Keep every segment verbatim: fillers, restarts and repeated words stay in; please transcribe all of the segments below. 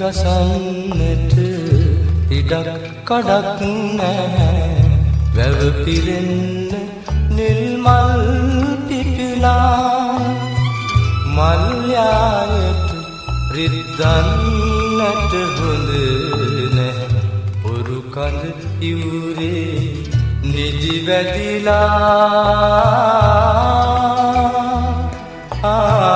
ගසන්නට ඉඩක් කඩක් නැහැ වැව පිරෙන්න නිල් මල් පිපිලා මල් යායට රිද්දන්නට හොඳ නැහැ ඔරු කඳ ඉවුරේ නිදි වැදිලා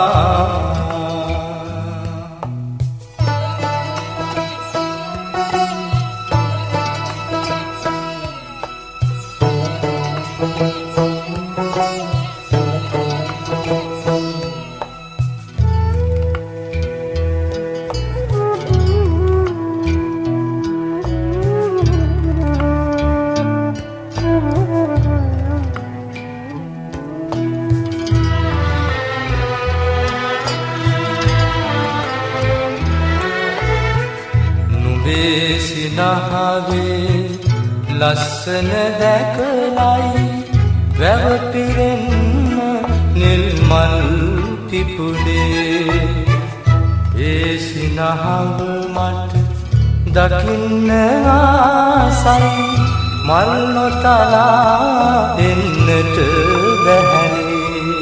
සිනහවේ ලස්සන දැකලයි වැව පිරෙන්න නිල් මල් පිපුණේ ඒ සිනහව මට දකින්න ආසයි මල් නොතලා එන්නට බැහැනේ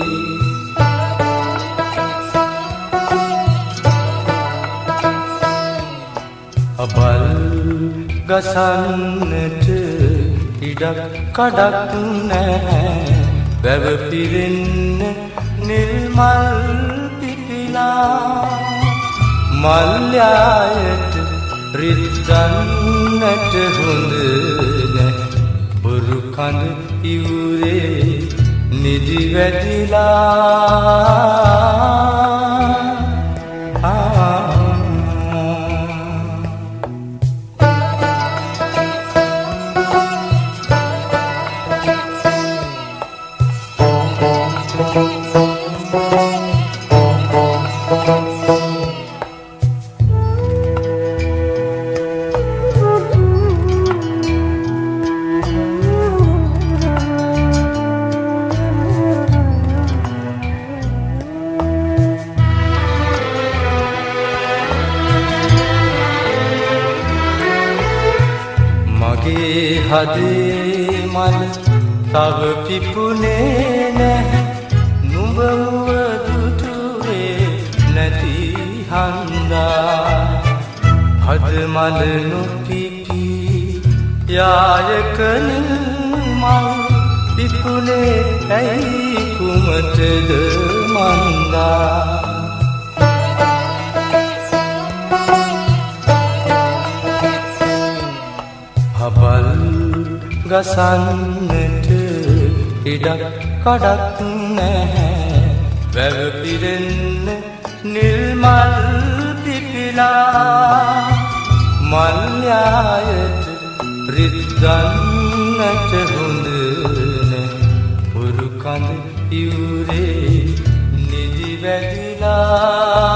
අබල් ගසන්නට ඉඩක් කඩක් නැහැ වැව පිරෙන්න නිල් මල් පිපිලා මල් යායට රිද්දන්නට හොඳ නැහැ බොරු කඳ ඉවුරේ නිදි වැදිලා මගේ හදේ මල තව පිපුණේ නැහැ නුඹ මුව දුටුවේ නැති හන්දා හද මල නොපිපි යායක නිල් මල් පිපුණේ ඇයි කුමටද මන්දා අබල් ගසන්නට ඉඩක් කඩක් නැහැ වැව පිරෙන්න නිල් මල් පිපිලා මල් යායට රිද්දන්නට හොඳ නැහැ ඔරු කඳ ඉවුරේ නිදි වැදිලා